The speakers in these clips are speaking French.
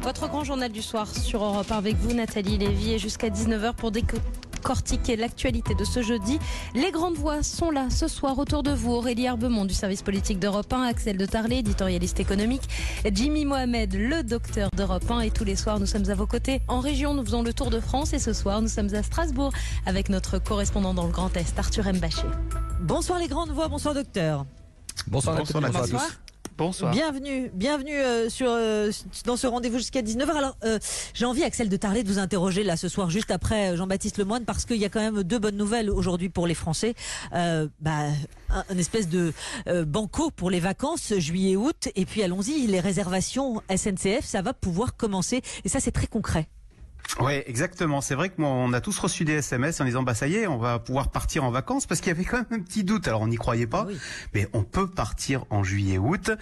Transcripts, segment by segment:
Votre grand journal du soir sur Europe 1 avec vous, Nathalie Lévy, et jusqu'à 19h pour décortiquer l'actualité de ce jeudi. Les grandes voix sont là ce soir autour de vous. Aurélie Herbemont du service politique d'Europe 1, Axel de Tarlé, éditorialiste économique, Jimmy Mohamed, le docteur d'Europe 1. Et tous les soirs, nous sommes à vos côtés. En région, nous faisons le tour de France. Et ce soir, nous sommes à Strasbourg avec notre correspondant dans le Grand Est, Arthur Mbaché. Bonsoir les grandes voix, bonsoir docteur. Bonsoir à tous. Bonsoir. Bienvenue dans ce rendez-vous jusqu'à 19h. Alors, j'ai envie, Axel de Tarlé, de vous interroger là ce soir, juste après Jean-Baptiste Lemoyne, parce qu'il y a quand même deux bonnes nouvelles aujourd'hui pour les Français. Un espèce de banco pour les vacances, juillet-août, et puis allons-y, les réservations SNCF, ça va pouvoir commencer, et ça c'est très concret. Oui, exactement. C'est vrai que on a tous reçu des SMS en disant ça y est, on va pouvoir partir en vacances, parce qu'il y avait quand même un petit doute. Alors on n'y croyait pas, oui. Mais on peut partir en juillet-août.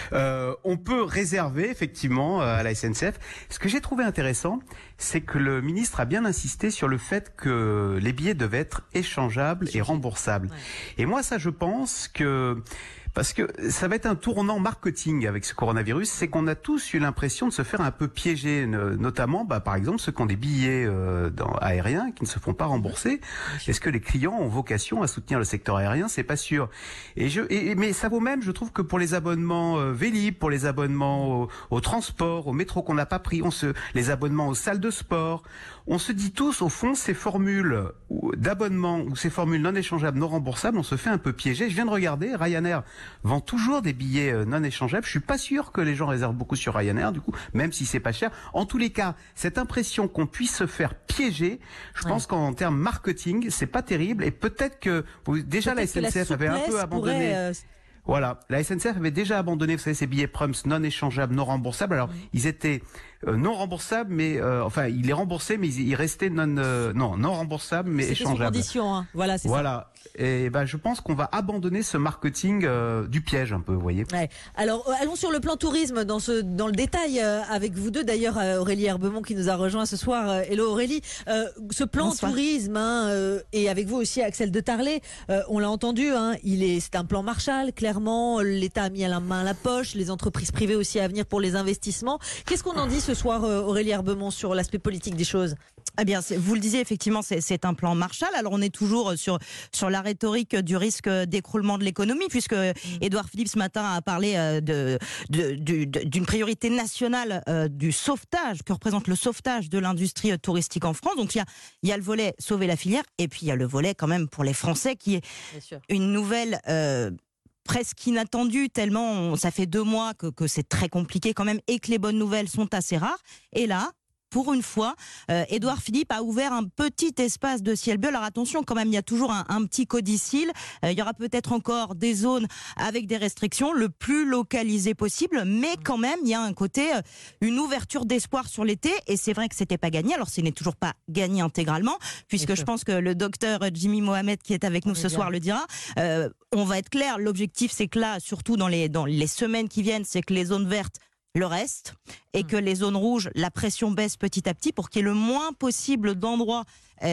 On peut réserver effectivement à la SNCF. Ce que j'ai trouvé intéressant, c'est que le ministre a bien insisté sur le fait que les billets devaient être échangeables et remboursables. Ouais. Et moi, ça, je pense que parce que ça va être un tournant marketing avec ce coronavirus, c'est qu'on a tous eu l'impression de se faire un peu piéger, notamment, par exemple, ceux qui ont des billets aériens qui ne se font pas rembourser. Est-ce que les clients ont vocation à soutenir le secteur aérien? C'est pas sûr. Mais ça vaut même, je trouve, que pour les abonnements Vélib, pour les abonnements au transport, au métro qu'on n'a pas pris, les abonnements aux salles de sport. On se dit tous, au fond, ces formules d'abonnement ou ces formules non échangeables, non remboursables, on se fait un peu piéger. Je viens de regarder, Ryanair vend toujours des billets non échangeables. Je suis pas sûr que les gens réservent beaucoup sur Ryanair, du coup, même si c'est pas cher. En tous les cas, cette impression qu'on puisse se faire piéger, je pense qu'en termes marketing, c'est pas terrible. Et peut-être que déjà la SNCF avait un peu abandonné. Voilà, la SNCF avait déjà abandonné, vous savez, ces billets Prums non échangeables, non remboursables. Alors, ils étaient non remboursables, mais ils les remboursaient, mais ils restaient non remboursables, mais échangeables. C'est conditions, hein. Voilà, c'est ça. Et je pense qu'on va abandonner ce marketing du piège un peu, vous voyez. Ouais. Alors, allons sur le plan tourisme dans le détail avec vous deux. D'ailleurs, Aurélie Herbemont qui nous a rejoint ce soir. Hello Aurélie. Ce plan tourisme et avec vous aussi Axel de Tarlé. On l'a entendu, c'est un plan Marshall. Clairement, l'État a mis à la main à la poche, les entreprises privées aussi à venir pour les investissements. Qu'est-ce qu'on en dit ce soir, Aurélie Herbemont, sur l'aspect politique des choses? Eh bien, vous le disiez, effectivement, c'est un plan Marshall. Alors, on est toujours sur la rhétorique du risque d'écroulement de l'économie, puisque Édouard Philippe, ce matin, a parlé d'une priorité nationale du sauvetage, que représente le sauvetage de l'industrie touristique en France. Donc, il y a le volet sauver la filière, et puis il y a le volet, quand même, pour les Français, qui est une nouvelle presque inattendue, tellement ça fait 2 mois que c'est très compliqué quand même, et que les bonnes nouvelles sont assez rares. Et là, pour une fois, Édouard Philippe a ouvert un petit espace de ciel bleu. Alors attention, quand même, il y a toujours un petit codicile. Il y aura peut-être encore des zones avec des restrictions, le plus localisé possible, mais quand même, il y a un côté, une ouverture d'espoir sur l'été. Et c'est vrai que c'était pas gagné. Alors, ce n'est toujours pas gagné intégralement, puisque je pense que le docteur Jimmy Mohamed, qui est avec nous ce soir, le dira. On va être clair, l'objectif, c'est que là, surtout dans les semaines qui viennent, c'est que les zones vertes le reste, et que les zones rouges, la pression baisse petit à petit pour qu'il y ait le moins possible d'endroits où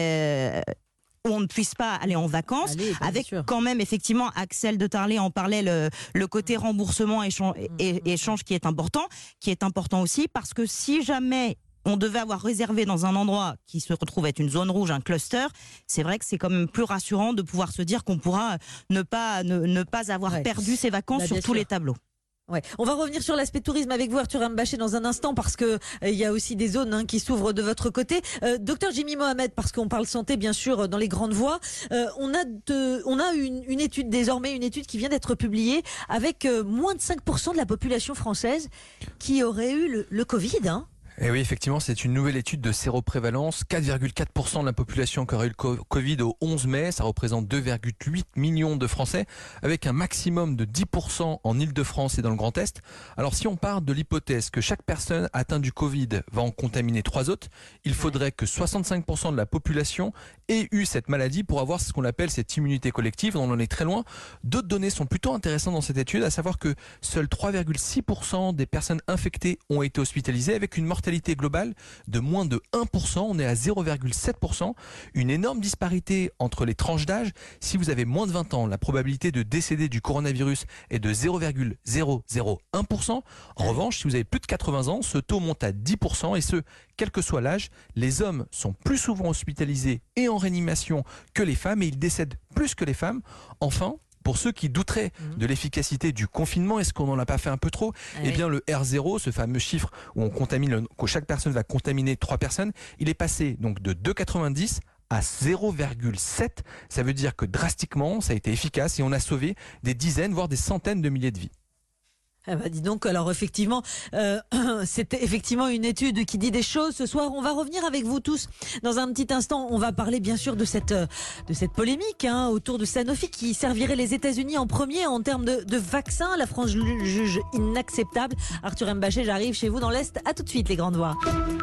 on ne puisse pas aller en vacances, avec quand même, effectivement, Axel de Tarlé en parlait, le côté remboursement et échange qui est important aussi, parce que si jamais on devait avoir réservé dans un endroit qui se retrouve être une zone rouge, un cluster, c'est vrai que c'est quand même plus rassurant de pouvoir se dire qu'on pourra ne pas avoir perdu ses vacances sur tous les tableaux. Ouais. On va revenir sur l'aspect tourisme avec vous, Arthur Mbaché, dans un instant, parce que il y a aussi des zones qui s'ouvrent de votre côté. Docteur Jimmy Mohamed, parce qu'on parle santé, bien sûr, dans les grandes voies. On a une étude désormais, une étude qui vient d'être publiée avec moins de 5% de la population française qui aurait eu le Covid. Et oui, effectivement, c'est une nouvelle étude de séroprévalence. 4,4% de la population qui aurait eu le Covid au 11 mai. Ça représente 2,8 millions de Français, avec un maximum de 10% en Île-de-France et dans le Grand Est. Alors, si on part de l'hypothèse que chaque personne atteinte du Covid va en contaminer 3 autres, il faudrait que 65% de la population ait eu cette maladie pour avoir ce qu'on appelle cette immunité collective. On en est très loin. D'autres données sont plutôt intéressantes dans cette étude, à savoir que seuls 3,6% des personnes infectées ont été hospitalisées, avec une mortalité mortalité globale de moins de 1%, on est à 0,7%, une énorme disparité entre les tranches d'âge. Si vous avez moins de 20 ans, la probabilité de décéder du coronavirus est de 0,001%. En revanche, si vous avez plus de 80 ans, ce taux monte à 10%, et ce, quel que soit l'âge. Les hommes sont plus souvent hospitalisés et en réanimation que les femmes, et ils décèdent plus que les femmes. Enfin, pour ceux qui douteraient de l'efficacité du confinement, est-ce qu'on n'en a pas fait un peu trop ? Eh bien, le R0, ce fameux chiffre où chaque personne va contaminer 3 personnes, il est passé donc de 2,90 à 0,7. Ça veut dire que drastiquement, ça a été efficace et on a sauvé des dizaines, voire des centaines de milliers de vies. Ah bah dis donc, alors effectivement, c'était effectivement une étude qui dit des choses. Ce soir, on va revenir avec vous tous. Dans un petit instant, on va parler bien sûr de cette polémique autour de Sanofi qui servirait les États-Unis en premier en termes de vaccins. La France juge inacceptable. Arthur Mbaché, j'arrive chez vous dans l'Est. À tout de suite, les grandes voix.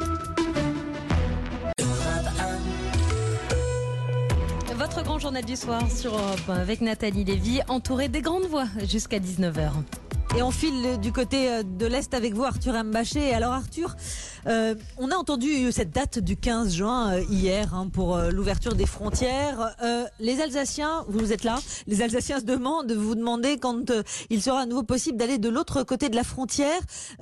Votre grand journal du soir sur Europe 1 avec Nathalie Lévy, entourée des grandes voix jusqu'à 19h. Et on file du côté de l'Est avec vous, Arthur Mbaché. Alors Arthur, on a entendu cette date du 15 juin hier pour l'ouverture des frontières. Les Alsaciens, vous êtes là, les Alsaciens vous demandez quand il sera à nouveau possible d'aller de l'autre côté de la frontière.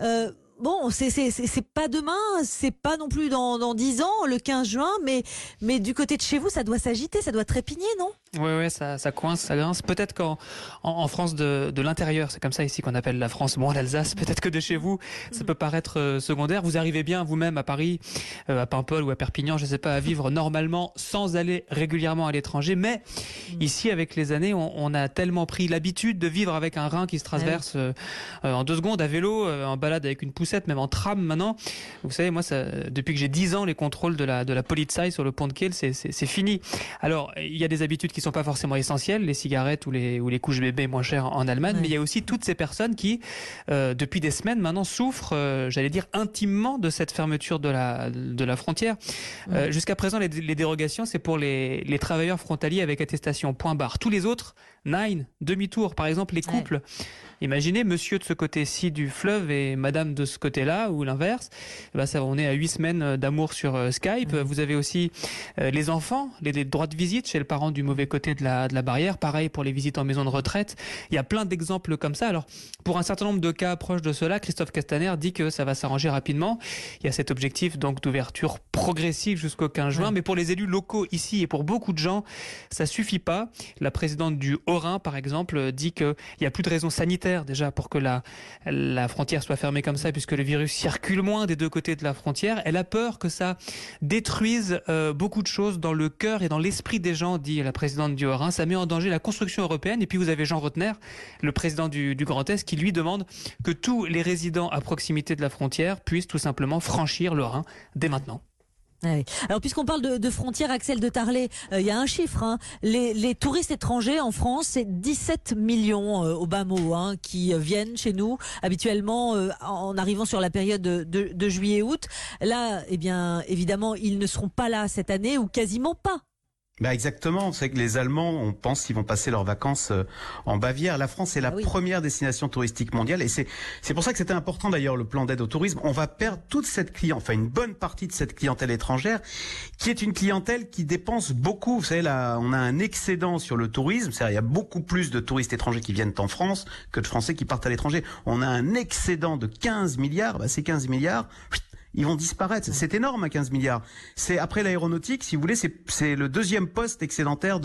Bon, c'est pas demain, c'est pas non plus dans 10 ans, le 15 juin, mais du côté de chez vous, ça doit s'agiter, ça doit trépigner, non ? Oui, ça coince, ça grince. Peut-être qu'en France de l'intérieur, c'est comme ça ici qu'on appelle la France, bon, l'Alsace, peut-être que de chez vous, ça peut paraître secondaire. Vous arrivez bien vous-même à Paris, à Paimpol ou à Perpignan, je sais pas, à vivre normalement sans aller régulièrement à l'étranger. Mais ici, avec les années, on a tellement pris l'habitude de vivre avec un rein qui se traverse en 2 secondes, à vélo, en balade avec une poussette, même en tram maintenant. Vous savez, moi, depuis que j'ai 10 ans, les contrôles de la Polizei sur le pont de Kiel, c'est fini. Alors, il y a des habitudes qui sont pas forcément essentielles, les cigarettes ou les couches bébés moins chères en Allemagne, mais il y a aussi toutes ces personnes qui, depuis des semaines maintenant, souffrent, j'allais dire, intimement de cette fermeture de la frontière. Jusqu'à présent, les dérogations, c'est pour les travailleurs frontaliers avec attestation, point barre. Tous les autres, demi-tour. Par exemple, les couples. Imaginez monsieur de ce côté-ci du fleuve et madame de ce côté-là, ou l'inverse. On est à 8 semaines d'amour sur Skype. Vous avez aussi les enfants, les droits de visite chez le parent du mauvais côté de la barrière. Pareil pour les visites en maison de retraite. Il y a plein d'exemples comme ça. Alors, pour un certain nombre de cas proches de cela, Christophe Castaner dit que ça va s'arranger rapidement. Il y a cet objectif donc d'ouverture progressive jusqu'au 15 juin. Mais pour les élus locaux ici et pour beaucoup de gens, ça suffit pas. La présidente du Haut-Rhin, par exemple, dit qu'il n'y a plus de raison sanitaire déjà pour que la frontière soit fermée comme ça, puisque le virus circule moins des 2 côtés de la frontière. Elle a peur que ça détruise beaucoup de choses dans le cœur et dans l'esprit des gens, dit la présidente du Haut-Rhin. Ça met en danger la construction européenne. Et puis vous avez Jean Rotner, le président du Grand Est, qui lui demande que tous les résidents à proximité de la frontière puissent tout simplement franchir le Rhin dès maintenant. Ah oui. Alors puisqu'on parle de frontières, Axel de Tarlet, il y a un chiffre. Les touristes étrangers en France, c'est 17 millions au bas mot qui viennent chez nous habituellement en arrivant sur la période de juillet-août. Là, eh bien, évidemment, ils ne seront pas là cette année ou quasiment pas. Exactement, c'est que les Allemands, on pense qu'ils vont passer leurs vacances en Bavière. La France est la première destination touristique mondiale et c'est pour ça que c'était important d'ailleurs le plan d'aide au tourisme. On va perdre toute cette une bonne partie de cette clientèle étrangère qui est une clientèle qui dépense beaucoup. Vous savez, là, on a un excédent sur le tourisme, c'est-à-dire il y a beaucoup plus de touristes étrangers qui viennent en France que de Français qui partent à l'étranger. On a un excédent de 15 milliards, ces 15 milliards... ils vont disparaître. C'est énorme, 15 milliards. C'est après l'aéronautique, si vous voulez, c'est le 2e poste excédentaire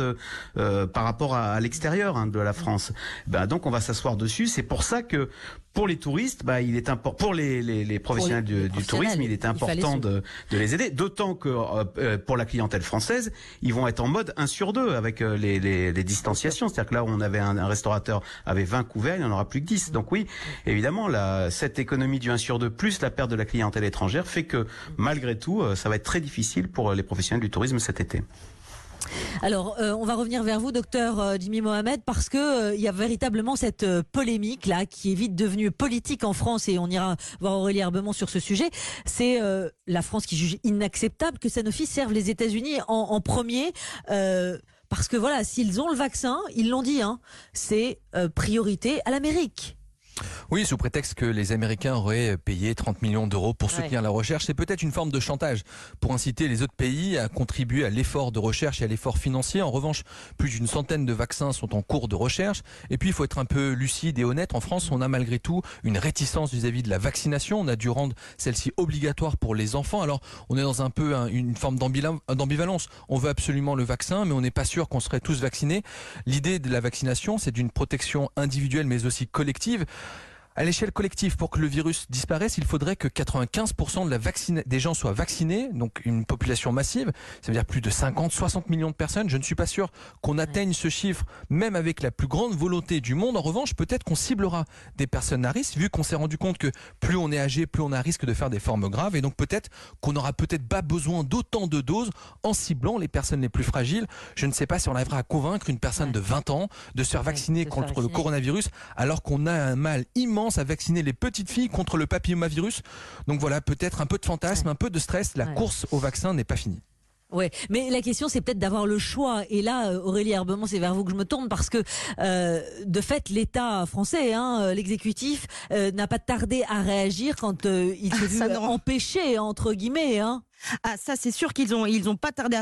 par rapport à l'extérieur de la France. Donc on va s'asseoir dessus. C'est pour ça que pour les touristes, il est important, pour les professionnels du tourisme, il est important de les aider. D'autant que pour la clientèle française, ils vont être en mode 1 sur 2 avec les distanciations. C'est-à-dire que là où on avait un restaurateur avait 20 couverts, il n'y en aura plus que 10. Donc oui, évidemment, cette économie du 1 sur 2 plus la perte de la clientèle étrangère fait que malgré tout, ça va être très difficile pour les professionnels du tourisme cet été. Alors, on va revenir vers vous, docteur Jimmy Mohamed, parce que il y a véritablement cette polémique là qui est vite devenue politique en France et on ira voir Aurélie Herbemont sur ce sujet. C'est la France qui juge inacceptable que Sanofi serve les États-Unis en premier. Parce que voilà, s'ils ont le vaccin, ils l'ont dit, c'est priorité à l'Amérique. Oui, sous prétexte que les Américains auraient payé 30 millions d'euros pour soutenir la recherche. C'est peut-être une forme de chantage pour inciter les autres pays à contribuer à l'effort de recherche et à l'effort financier. En revanche, plus d'une centaine de vaccins sont en cours de recherche. Et puis, il faut être un peu lucide et honnête. En France, on a malgré tout une réticence vis-à-vis de la vaccination. On a dû rendre celle-ci obligatoire pour les enfants. Alors, on est dans un peu une forme d'ambivalence. On veut absolument le vaccin, mais on n'est pas sûr qu'on serait tous vaccinés. L'idée de la vaccination, c'est d'une protection individuelle, mais aussi collective. À l'échelle collective, pour que le virus disparaisse, il faudrait que 95% des gens soient vaccinés, donc une population massive, ça veut dire plus de 50-60 millions de personnes. Je ne suis pas sûr qu'on atteigne ce chiffre, même avec la plus grande volonté du monde. En revanche, peut-être qu'on ciblera des personnes à risque, vu qu'on s'est rendu compte que plus on est âgé, plus on a risque de faire des formes graves, et donc peut-être qu'on n'aura peut-être pas besoin d'autant de doses en ciblant les personnes les plus fragiles. Je ne sais pas si on arrivera à convaincre une personne de 20 ans de se faire vacciner contre le coronavirus, alors qu'on a un mal immense à vacciner les petites filles contre le papillomavirus. Donc voilà, peut-être un peu de fantasme, un peu de stress. La course au vaccin n'est pas finie. Ouais, mais la question c'est peut-être d'avoir le choix. Et là, Aurélie Herbemont, c'est vers vous que je me tourne parce que de fait, l'État français, l'exécutif, n'a pas tardé à réagir quand il s'est vu empêché entre guillemets. Ah, ça c'est sûr qu'ils ont pas tardé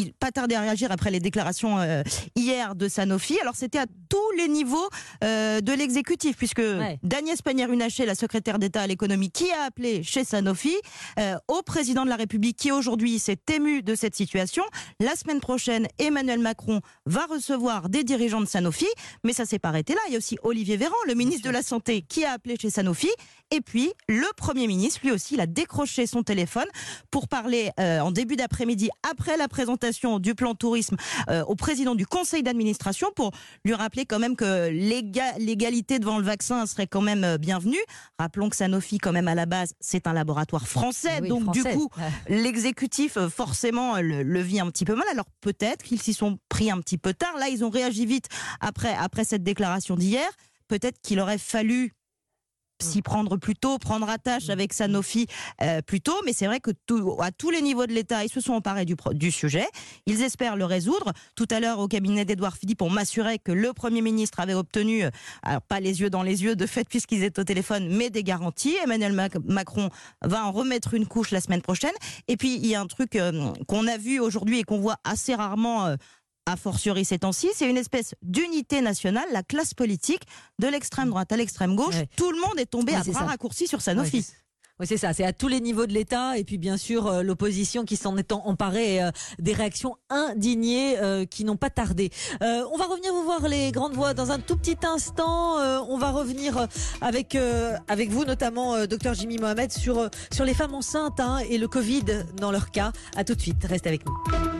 à réagir après les déclarations hier de Sanofi. Alors c'était à tous les niveaux de l'exécutif, puisque d'Agnès Pannier-Runacher, la secrétaire d'État à l'économie, qui a appelé chez Sanofi, au président de la République qui aujourd'hui s'est ému de cette situation. La semaine prochaine, Emmanuel Macron va recevoir des dirigeants de Sanofi, mais ça s'est pas arrêté là. Il y a aussi Olivier Véran, le ministre de la Santé, qui a appelé chez Sanofi, et puis le Premier ministre, lui aussi, il a décroché son téléphone pour parler en début d'après-midi, après la présentation du plan tourisme au président du conseil d'administration, pour lui rappeler quand même que l'égalité devant le vaccin serait quand même bienvenue. Rappelons que Sanofi, quand même à la base, c'est un laboratoire français, donc français. Du coup, l'exécutif forcément le vit un petit peu mal. Alors peut-être qu'ils s'y sont pris un petit peu tard. Là, ils ont réagi vite après cette déclaration d'hier. Peut-être qu'il aurait fallu s'y prendre plus tôt, prendre attache avec Sanofi plus tôt, mais c'est vrai que à tous les niveaux de l'État, ils se sont emparés du sujet. Ils espèrent le résoudre. Tout à l'heure, au cabinet d'Édouard Philippe, on m'assurait que le Premier ministre avait obtenu, alors pas les yeux dans les yeux de fait puisqu'ils étaient au téléphone, mais des garanties. Emmanuel Macron va en remettre une couche la semaine prochaine. Et puis, il y a un truc qu'on a vu aujourd'hui et qu'on voit assez rarement a fortiori ces temps-ci, c'est une espèce d'unité nationale, la classe politique, de l'extrême droite à l'extrême gauche. Tout le monde est tombé à bras raccourcis sur Sanofi. Oui, c'est ça, c'est à tous les niveaux de l'État et puis bien sûr l'opposition qui s'en est emparée, des réactions indignées qui n'ont pas tardé. On va revenir vous voir les grandes voix dans un tout petit instant. On va revenir avec vous notamment Dr Jimmy Mohamed sur les femmes enceintes et le Covid dans leur cas. À tout de suite, restez avec nous.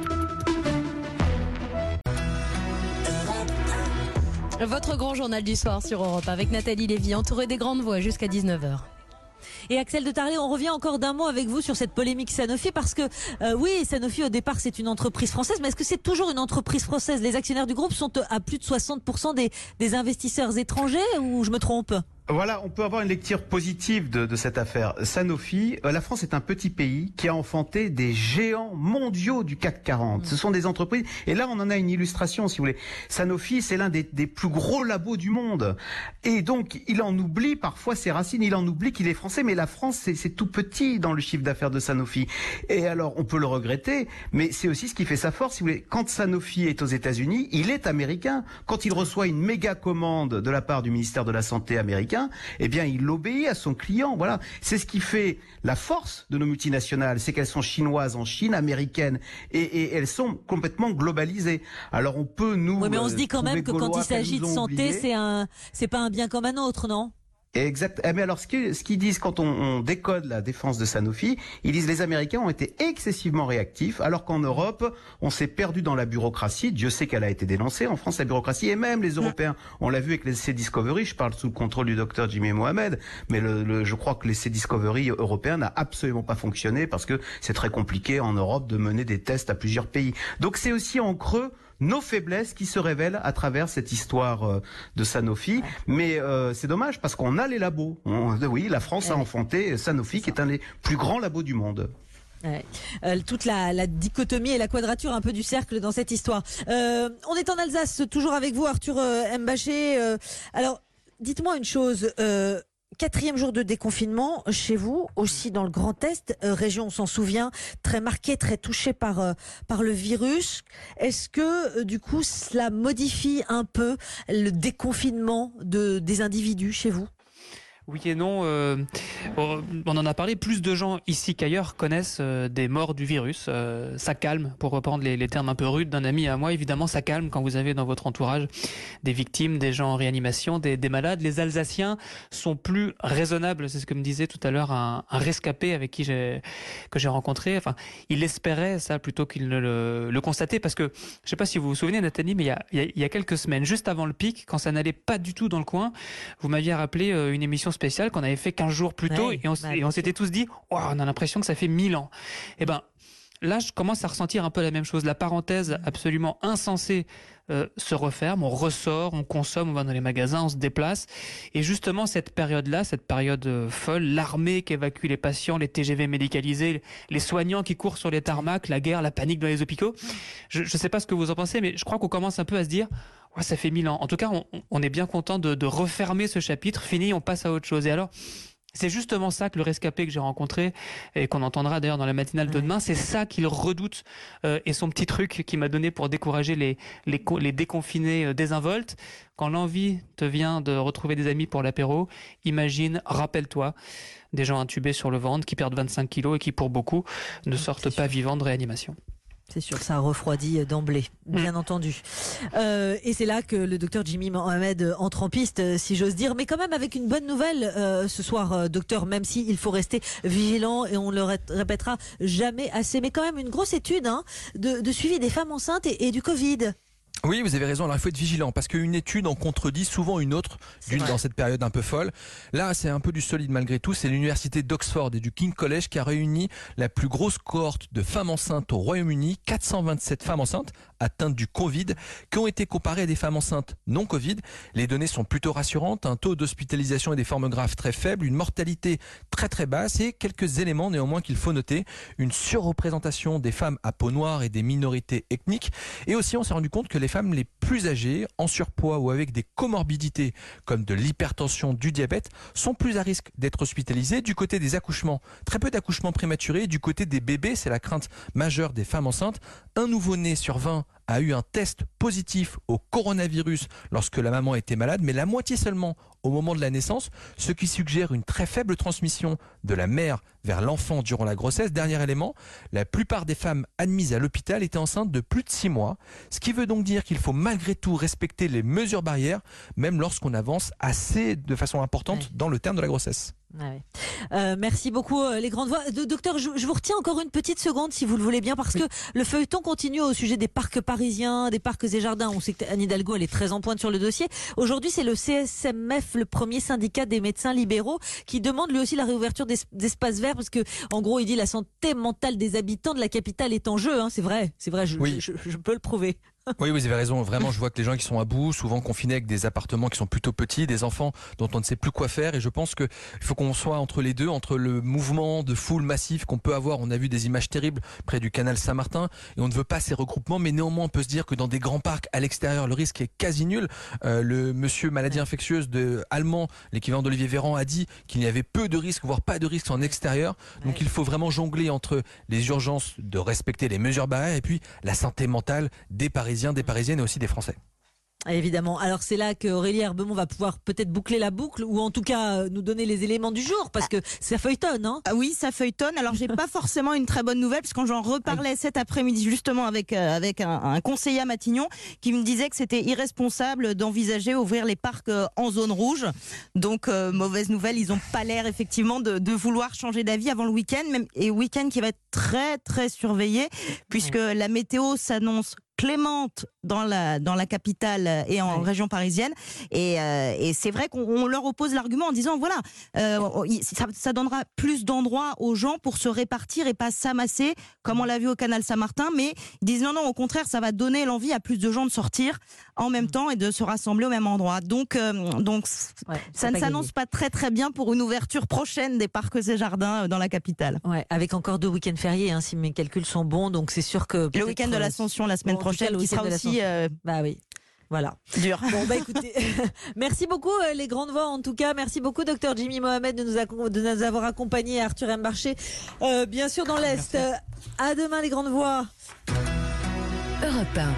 Votre grand journal du soir sur Europe avec Nathalie Lévy, entourée des grandes voix jusqu'à 19h. Et Axel de Tarlé, on revient encore d'un mot avec vous sur cette polémique Sanofi parce que oui, Sanofi au départ c'est une entreprise française, mais est-ce que c'est toujours une entreprise française? Les actionnaires du groupe sont à plus de 60% des investisseurs étrangers ou je me trompe? Voilà, on peut avoir une lecture positive de cette affaire. Sanofi, la France est un petit pays qui a enfanté des géants mondiaux du CAC 40. Ce sont des entreprises, et là on en a une illustration si vous voulez. Sanofi, c'est l'un des plus gros labos du monde. Et donc, il en oublie parfois ses racines, il en oublie qu'il est français, mais la France, c'est tout petit dans le chiffre d'affaires de Sanofi. Et alors, on peut le regretter, mais c'est aussi ce qui fait sa force, si vous voulez. Quand Sanofi est aux États-Unis, il est américain. Quand il reçoit une méga commande de la part du ministère de la Santé américain, eh bien, il obéit à son client. Voilà. C'est ce qui fait la force de nos multinationales. C'est qu'elles sont chinoises en Chine, américaines, et elles sont complètement globalisées. Alors, on peut nous. Oui, mais on se dit quand même que quand il s'agit de santé, c'est pas un bien comme un autre, non? Exact. Mais alors, ce qu'ils disent quand on décode la défense de Sanofi, ils disent les Américains ont été excessivement réactifs, alors qu'en Europe, on s'est perdu dans la bureaucratie. Dieu sait qu'elle a été dénoncée en France, la bureaucratie, et même les Européens. On l'a vu avec les C-Discovery, je parle sous le contrôle du docteur Jimmy Mohamed, mais je crois que les C-Discovery européens n'a absolument pas fonctionné parce que c'est très compliqué en Europe de mener des tests à plusieurs pays. Donc c'est aussi en creux nos faiblesses qui se révèlent à travers cette histoire de Sanofi. Mais c'est dommage parce qu'on a les labos. Oui, la France a enfanté Sanofi qui est un des plus grands labos du monde. Toute la dichotomie et la quadrature un peu du cercle dans cette histoire. On est en Alsace, toujours avec vous Arthur Mbaché. Alors, dites-moi une chose. 4e jour de déconfinement chez vous, aussi dans le Grand Est, région, on s'en souvient, très marquée, très touchée par le virus. Est-ce que, du coup, cela modifie un peu le déconfinement des individus chez vous ? Oui et non. On en a parlé. Plus de gens ici qu'ailleurs connaissent des morts du virus. Ça calme, pour reprendre les termes un peu rudes d'un ami à moi. Évidemment, ça calme quand vous avez dans votre entourage des victimes, des gens en réanimation, des malades. Les Alsaciens sont plus raisonnables. C'est ce que me disait tout à l'heure un rescapé avec qui que j'ai rencontré. Enfin, il espérait ça plutôt qu'il ne le constatait, parce que je ne sais pas si vous vous souvenez, Nathalie, mais il y a quelques semaines, juste avant le pic, quand ça n'allait pas du tout dans le coin, vous m'aviez rappelé une émission spéciale qu'on avait fait 15 jours plus tôt, et on s'était tous dit oh, on a l'impression que ça fait 1000 ans. Et ben là, je commence à ressentir un peu la même chose. La parenthèse absolument insensée se referme, on ressort, on consomme, on va dans les magasins, on se déplace. Et justement, cette période-là, cette période folle, l'armée qui évacue les patients, les TGV médicalisés, les soignants qui courent sur les tarmacs, la guerre, la panique dans les hôpitaux. Je ne sais pas ce que vous en pensez, mais je crois qu'on commence un peu à se dire ouais, ça fait 1000 ans. En tout cas, on est bien content de refermer ce chapitre. Fini, on passe à autre chose. Et alors, c'est justement ça que le rescapé que j'ai rencontré, et qu'on entendra d'ailleurs dans la matinale de demain, c'est ça qu'il redoute, et son petit truc qu'il m'a donné pour décourager les déconfinés désinvoltes. Quand l'envie te vient de retrouver des amis pour l'apéro, imagine, rappelle-toi, des gens intubés sur le ventre qui perdent 25 kilos et qui pour beaucoup ne sortent pas vivants de réanimation. C'est sûr, ça refroidit d'emblée, bien entendu. Et c'est là que le docteur Jimmy Mohamed entre en piste, si j'ose dire. Mais quand même avec une bonne nouvelle ce soir, docteur, même s'il faut rester vigilant et on le répétera jamais assez. Mais quand même une grosse étude de suivi des femmes enceintes et du Covid. Oui, vous avez raison. Alors, il faut être vigilant parce qu'une étude en contredit souvent une autre dans cette période un peu folle. Là, c'est un peu du solide malgré tout. C'est l'université d'Oxford et du King College qui a réuni la plus grosse cohorte de femmes enceintes au Royaume-Uni. 427 femmes enceintes atteintes du Covid qui ont été comparées à des femmes enceintes non Covid. Les données sont plutôt rassurantes. Un taux d'hospitalisation et des formes graves très faible, une mortalité très très basse et quelques éléments néanmoins qu'il faut noter. Une surreprésentation des femmes à peau noire et des minorités ethniques. Et aussi, on s'est rendu compte que les femmes les plus âgées, en surpoids ou avec des comorbidités comme de l'hypertension, du diabète, sont plus à risque d'être hospitalisées. Du côté des accouchements, très peu d'accouchements prématurés. Du côté des bébés, c'est la crainte majeure des femmes enceintes. Un nouveau-né sur 20 a eu un test positif au coronavirus lorsque la maman était malade, mais la moitié seulement au moment de la naissance, ce qui suggère une très faible transmission de la mère vers l'enfant durant la grossesse. Dernier élément, la plupart des femmes admises à l'hôpital étaient enceintes de plus de 6 mois, ce qui veut donc dire qu'il faut malgré tout respecter les mesures barrières, même lorsqu'on avance assez de façon importante dans le terme de la grossesse. Merci beaucoup les grandes voix. Docteur, je vous retiens encore une petite seconde si vous le voulez bien, parce que le feuilleton continue au sujet des parcs parisiens, des parcs et jardins. On sait que Anne Hidalgo, elle est très en pointe sur le dossier. Aujourd'hui, c'est le CSMF, le premier syndicat des médecins libéraux, qui demande lui aussi la réouverture d'espaces verts, parce que en gros, il dit la santé mentale des habitants de la capitale est en jeu. C'est vrai, je peux le prouver. Oui, vous avez raison. Vraiment, je vois que les gens qui sont à bout, souvent confinés avec des appartements qui sont plutôt petits, des enfants dont on ne sait plus quoi faire. Et je pense qu'il faut qu'on soit entre les deux, entre le mouvement de foule massif qu'on peut avoir. On a vu des images terribles près du canal Saint-Martin et on ne veut pas ces regroupements. Mais néanmoins, on peut se dire que dans des grands parcs à l'extérieur, le risque est quasi nul. Le monsieur maladie infectieuse allemand, l'équivalent d'Olivier Véran, a dit qu'il y avait peu de risques, voire pas de risques en extérieur. Donc il faut vraiment jongler entre les urgences de respecter les mesures barrières et puis la santé mentale des Parisiens, des Parisiennes et aussi des Français. Évidemment. Alors c'est là que Aurélie Herbemont va pouvoir peut-être boucler la boucle, ou en tout cas nous donner les éléments du jour, parce que ça feuilletonne. Oui, ça feuilletonne. Alors j'ai pas forcément une très bonne nouvelle, parce que quand j'en reparlais cet après-midi justement avec un conseiller à Matignon qui me disait que c'était irresponsable d'envisager ouvrir les parcs en zone rouge. Donc mauvaise nouvelle, ils ont pas l'air effectivement de vouloir changer d'avis avant le week-end, et week-end qui va être très très surveillé, puisque la météo s'annonce clémente dans la capitale et en région parisienne, et c'est vrai qu'on leur oppose l'argument en disant voilà, ça donnera plus d'endroits aux gens pour se répartir et pas s'amasser comme on l'a vu au canal Saint-Martin, mais ils disent non, au contraire, ça va donner l'envie à plus de gens de sortir en même temps et de se rassembler au même endroit. Donc ça ne s'annonce pas très très bien pour une ouverture prochaine des parcs et jardins dans la capitale. Avec encore 2 week-ends fériés, si mes calculs sont bons, donc c'est sûr que le week-end de l'Ascension la semaine prochaine, qui sera aussi Voilà. Dur. Bon, bah écoutez, merci beaucoup les grandes voix en tout cas. Merci beaucoup Dr Jimmy Mohamed de nous avoir accompagnés, Arthur M. Marché, bien sûr dans l'Est. À demain les grandes voix. Europe 1.